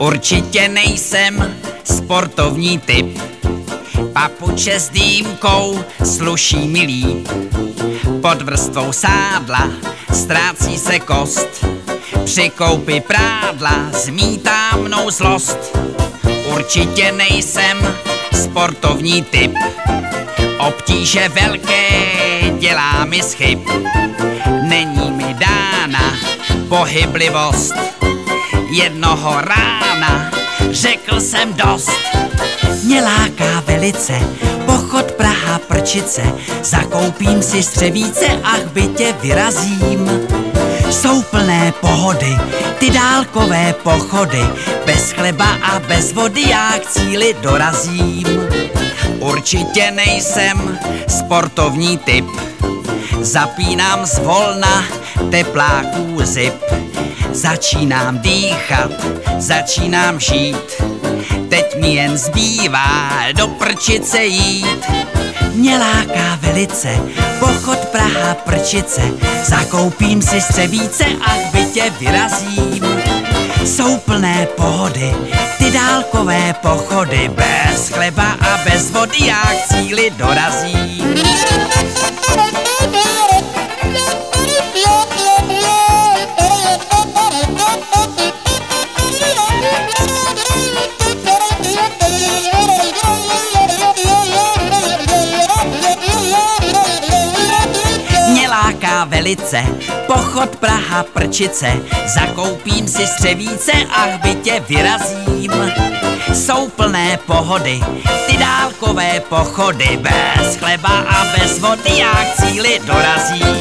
Určitě nejsem sportovní typ, papuče s dýmkou sluší mi líp. Pod vrstvou sádla ztrácí se kost, při koupi prádla zmítá mnou zlost. Určitě nejsem sportovní typ, obtíže velké dělá mi schyb. Není mi dána pohyblivost, jednoho rána řekl jsem dost. Mě láká velice pochod Praha-Prčice, zakoupím si střevíce, ach bytě vyrazím. Jsou plné pohody ty dálkové pochody, bez chleba a bez vody já k cíli dorazím. Určitě nejsem sportovní typ, zapínám zvolna tepláků zip. Začínám dýchat, začínám žít, teď mi jen zbývá do Prčice jít. Mě láká velice pochod Praha-Prčice, zakoupím si střevíce, ach bytě vyrazím. Jsou plné pohody ty dálkové pochody, bez chleba a bez vody já k cíli dorazím. Velice pochod Praha-Prčice, zakoupím si střevíce, ach bytě vyrazím. Jsou plné pohody ty dálkové pochody, bez chleba a bez vody já k cíli dorazím.